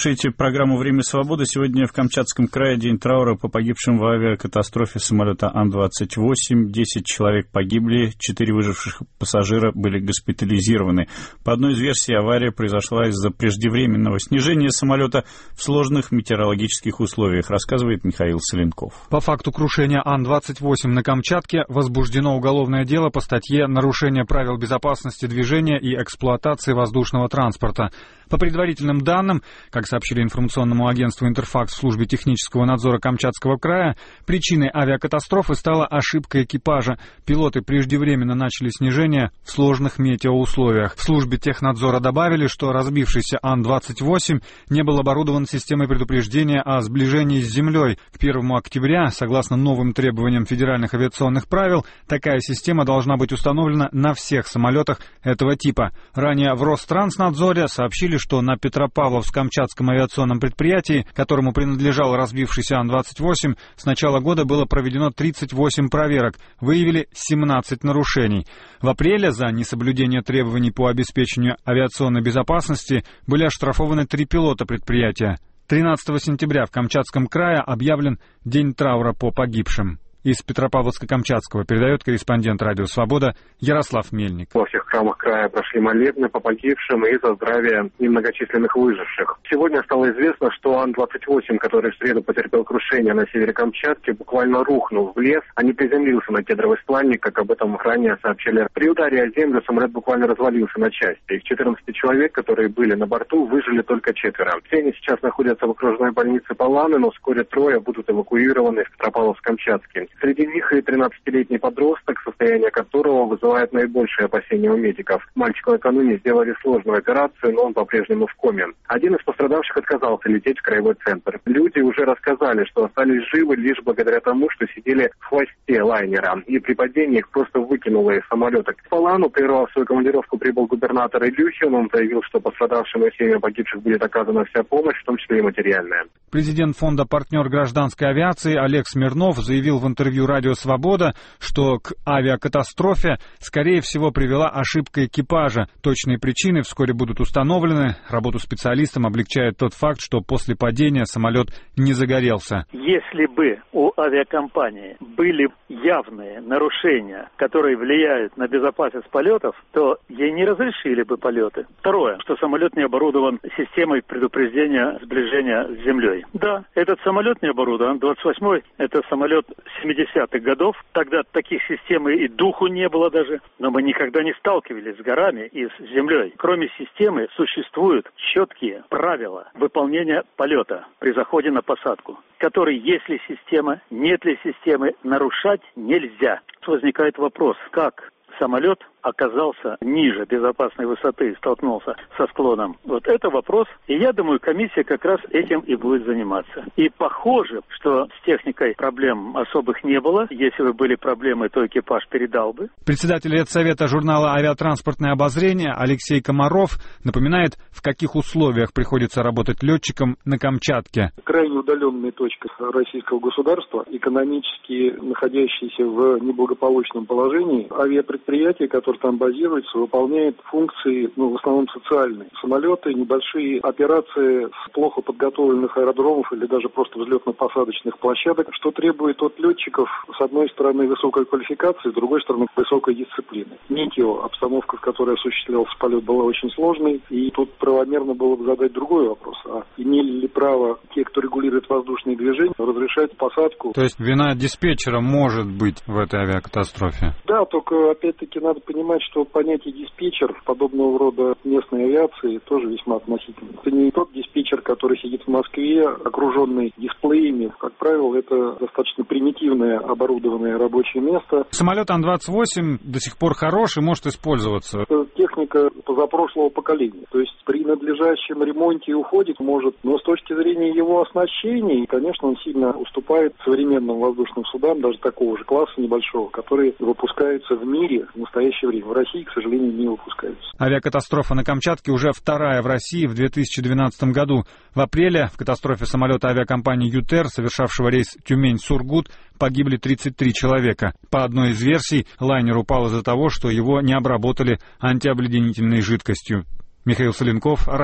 Слушайте программу «Время свободы». Сегодня в Камчатском крае день траура по погибшим в авиакатастрофе самолета Ан-28. 10 человек погибли, 4 выживших пассажира были госпитализированы. По одной из версий, авария произошла из-за преждевременного снижения самолета в сложных метеорологических условиях, рассказывает Михаил Соленков. По факту крушения Ан-28 на Камчатке возбуждено уголовное дело по статье «Нарушение правил безопасности движения и эксплуатации воздушного транспорта». По предварительным данным, как сообщили информационному агентству «Интерфакс» в службе технического надзора Камчатского края, причиной авиакатастрофы стала ошибка экипажа. Пилоты преждевременно начали снижение в сложных метеоусловиях. В службе технадзора добавили, что разбившийся Ан-28 не был оборудован системой предупреждения о сближении с землей. К 1 октября, согласно новым требованиям федеральных авиационных правил, такая система должна быть установлена на всех самолетах этого типа. Ранее в Ространснадзоре сообщили, что на Петропавловск-Камчатском авиационном предприятии, которому принадлежал разбившийся Ан-28, с начала года было проведено 38 проверок, выявили 17 нарушений. В апреле за несоблюдение требований по обеспечению авиационной безопасности были оштрафованы 3 пилота предприятия. 13 сентября в Камчатском крае объявлен День траура по погибшим. Из Петропавловска-Камчатского передает корреспондент «Радио Свобода» Ярослав Мельник. Во всех храмах края прошли молебны по погибшим и за здравие немногочисленных выживших. Сегодня стало известно, что Ан-28, который в среду потерпел крушение на севере Камчатки, буквально рухнул в лес, а не приземлился на кедровый стланник, как об этом ранее сообщили. При ударе о землю самолет буквально развалился на части. Из 14 человек, которые были на борту, выжили только 4. Все они сейчас находятся в окружной больнице Паланы, но вскоре 3 будут эвакуированы в Петропавловск-Камчатский. Среди них и 13-летний подросток, состояние которого вызывает наибольшие опасения у медиков. Мальчику накануне сделали сложную операцию, но он по-прежнему в коме. Один из пострадавших отказался лететь в краевой центр. Люди уже рассказали, что остались живы лишь благодаря тому, что сидели в хвосте лайнера, и при падении их просто выкинуло из самолета. В Палану, прервав свою командировку, прибыл губернатор Илюхин. Он заявил, что пострадавшим и семьям погибших будет оказана вся помощь, в том числе и материальная. Президент фонда «Партнер гражданской авиации» Олег Смирнов заявил в интервью «Радио Свобода», что к авиакатастрофе, скорее всего, привела ошибка экипажа. Точные причины вскоре будут установлены. Работу специалистам облегчает тот факт, что после падения самолет не загорелся. Если бы у авиакомпании были явные нарушения, которые влияют на безопасность полетов, то ей не разрешили бы полеты. Второе, что самолет не оборудован системой предупреждения сближения с землей. Да, этот самолет не оборудован. Ан-28 это самолет 70-х годов. Тогда таких систем и духу не было даже. Но мы никогда не сталкивались с горами и с землей. Кроме системы существуют четкие правила выполнения полета при заходе на посадку, которые, есть ли система, нет ли системы, нарушать нельзя. Возникает вопрос, как самолет оказался ниже безопасной высоты и столкнулся со склоном. Вот это вопрос. И я думаю, комиссия как раз этим и будет заниматься. И похоже, что с техникой проблем особых не было. Если бы были проблемы, то экипаж передал бы. Председатель редсовета журнала «Авиатранспортное обозрение» Алексей Комаров напоминает, в каких условиях приходится работать летчикам на Камчатке. Крайне удаленная точка российского государства, экономически находящаяся в неблагополучном положении, авиапредприятия, которые там базируется, выполняет функции, в основном социальные. Самолеты, небольшие операции с плохо подготовленных аэродромов или даже просто взлетно-посадочных площадок, что требует от летчиков, с одной стороны, высокой квалификации, с другой стороны, высокой дисциплины. Метео, обстановка, в которой осуществлялся полет, была очень сложной, и тут правомерно было бы задать другой вопрос. А имели ли право те, кто регулирует воздушные движения, разрешать посадку? То есть вина диспетчера может быть в этой авиакатастрофе? Да, только опять-таки надо понимать, что понятие диспетчер подобного рода местной авиации тоже весьма относительно. Это не тот диспетчер, который сидит в Москве, окруженный дисплеями. Как правило, это достаточно примитивное оборудованное рабочее место. Самолет Ан-28 до сих пор хорош и может использоваться. Это техника позапрошлого поколения. То есть при надлежащем ремонте и уходе может, но с точки зрения его оснащения, конечно, он сильно уступает современным воздушным судам, даже такого же класса небольшого, которые выпускаются в мире в настоящее время. В России, к сожалению, не выпускаются. Авиакатастрофа на Камчатке уже вторая в России в 2012 году. В апреле в катастрофе самолета авиакомпании «Ютер», совершавшего рейс Тюмень-Сургут, погибли 33 человека. По одной из версий, лайнер упал из-за того, что его не обработали антиобледенительной жидкостью. Михаил Соленков,